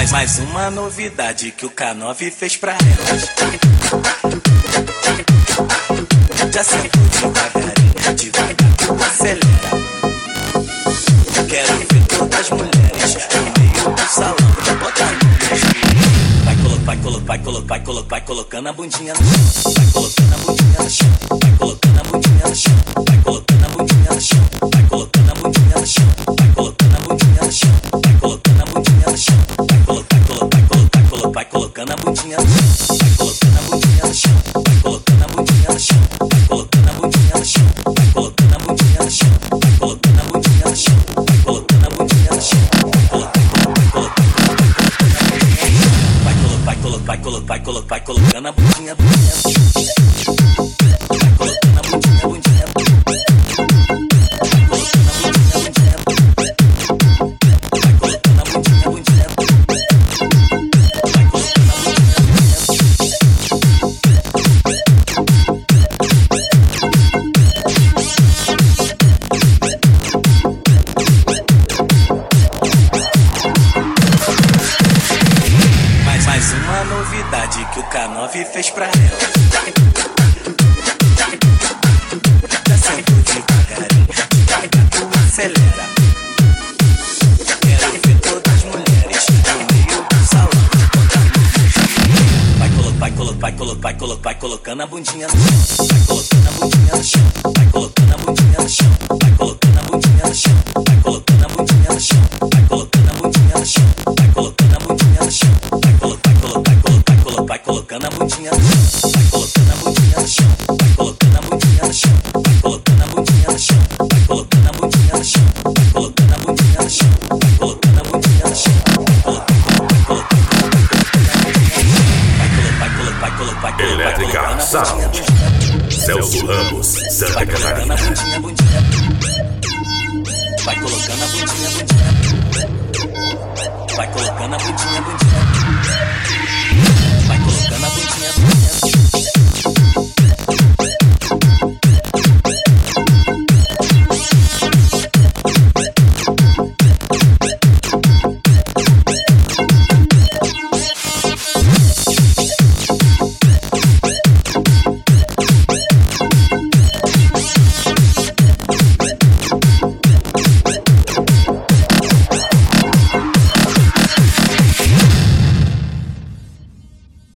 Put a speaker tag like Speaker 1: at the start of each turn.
Speaker 1: Mais uma novidade que o K9 fez pra elas. Já sentou devagarinho, devagar tu acelera. Quero ver todas as mulheres no meio do salão. Bota a mão nas piranhas. Vai colocando a bundinha no chão. Vai colocando a bundinha no chão. Vai colocando a bundinha no chão. Vai colocando a bundinha no chão. Vai colocando a bundinha no chão. Vai colocando a bundinha no chão. Vai colocando a bundinha no chão. Vai colocando a bundinha no chão. Vai colocando a bundinha no chão. Vai colocando a bundinha no chão. Vai colocando a bundinha no chão. Vai colocando a bundinha no chão. Vai colocando a bundinha no chão. Vai colocando a bundinha no chão. Vai colocando a bundinha, bundinha. Vai colocando a bundinha, bundinha. Vai colocando a bundinha, bundinha. Vai colocando a bundinha, bundinha. Vai colocando a mais uma novidade que o K9 fez pra elas. Já sentou devagarinho, devagar tu acelera. Quero ver todas as mulheres no meio do salão. Vai colocando a bundinha no chão. Vai colocando a bundinha no chão. Vai colocando a bundinha no chão. Vai colocando a bundinha no chão. Vai colocando a bundinha no chão. Vai colocando a bundinha no chão. Vai colocando a bundinha no chão. Vai colocando a bundinha no chão. Vai colocando a bundinha no chão. Vai colocando a bundinha no chão. Vai colocando a bundinha no chão. Vai colocando a bundinha no chão. Vai colocando a bundinha no chão. Vai colocando a bundinha no chão.
Speaker 2: Elétrica Sound. Celso Ramos, Santa Catarina.
Speaker 1: Vai colocando a bundinha, bundinha. Vai colocando a bundinha, bundinha. Vai colocando a bundinha, bundinha.